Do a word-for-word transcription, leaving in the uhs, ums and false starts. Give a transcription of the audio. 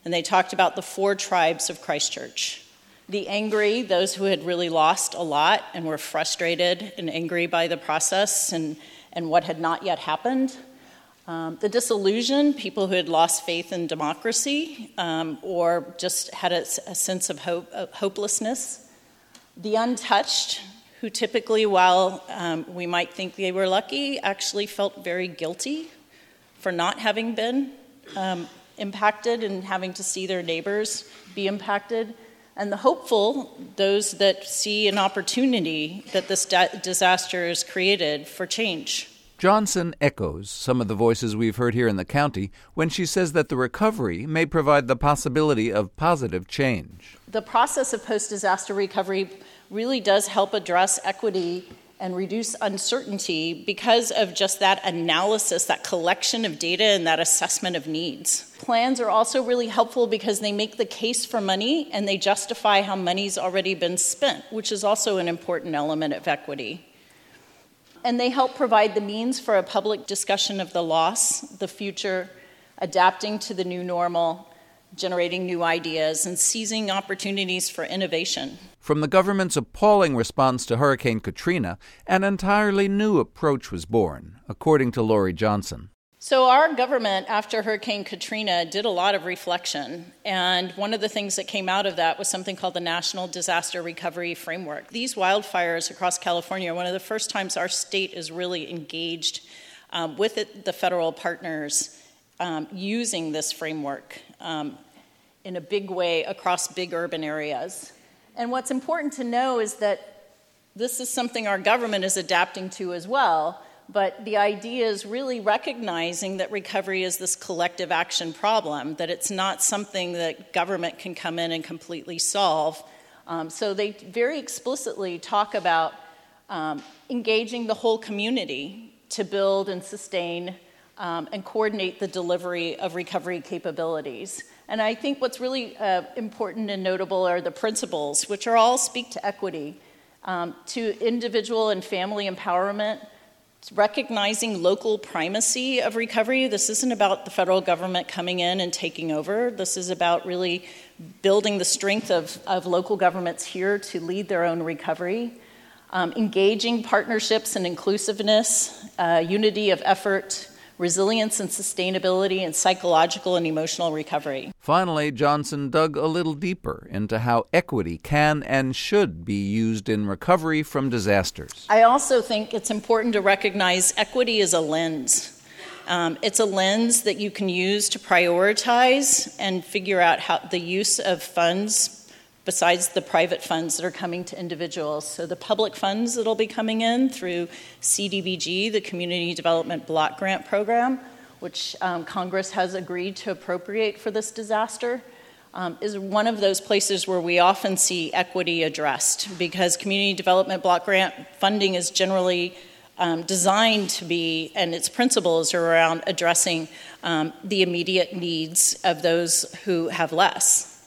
And they talked about the four tribes of Christchurch. The angry, those who had really lost a lot and were frustrated and angry by the process and, and what had not yet happened. Um, the disillusioned, people who had lost faith in democracy um, or just had a, a sense of hope, of hopelessness. The untouched, who typically, while um, we might think they were lucky, actually felt very guilty for not having been um, impacted and having to see their neighbors be impacted. And the hopeful, those that see an opportunity that this da- disaster has created for change. Johnson echoes some of the voices we've heard here in the county when she says that the recovery may provide the possibility of positive change. The process of post-disaster recovery really does help address equity and reduce uncertainty because of just that analysis, that collection of data, and that assessment of needs. Plans are also really helpful because they make the case for money and they justify how money's already been spent, which is also an important element of equity. And they help provide the means for a public discussion of the loss, the future, adapting to the new normal, generating new ideas, and seizing opportunities for innovation. From the government's appalling response to Hurricane Katrina, an entirely new approach was born, according to Lori Johnson. So our government, after Hurricane Katrina, did a lot of reflection. And one of the things that came out of that was something called the National Disaster Recovery Framework. These wildfires across California are one of the first times our state is really engaged um, with it, the federal partners um, using this framework um, in a big way across big urban areas. And what's important to know is that this is something our government is adapting to as well. But the idea is really recognizing that recovery is this collective action problem, that it's not something that government can come in and completely solve. Um, so they very explicitly talk about um, engaging the whole community to build and sustain um, and coordinate the delivery of recovery capabilities. And I think what's really uh, important and notable are the principles, which are all speak to equity, um, to individual and family empowerment, recognizing local primacy of recovery. This isn't about the federal government coming in and taking over. This is about really building the strength of, of local governments here to lead their own recovery, um, engaging partnerships and inclusiveness, uh, unity of effort, resilience and sustainability, and psychological and emotional recovery. Finally, Johnson dug a little deeper into how equity can and should be used in recovery from disasters. I also think it's important to recognize equity as a lens. Um, it's a lens that you can use to prioritize and figure out how the use of funds besides the private funds that are coming to individuals. So the public funds that will be coming in through C D B G, the Community Development Block Grant Program, which um, Congress has agreed to appropriate for this disaster, um, is one of those places where we often see equity addressed, because Community Development Block Grant funding is generally um, designed to be, and its principles are around addressing um, the immediate needs of those who have less.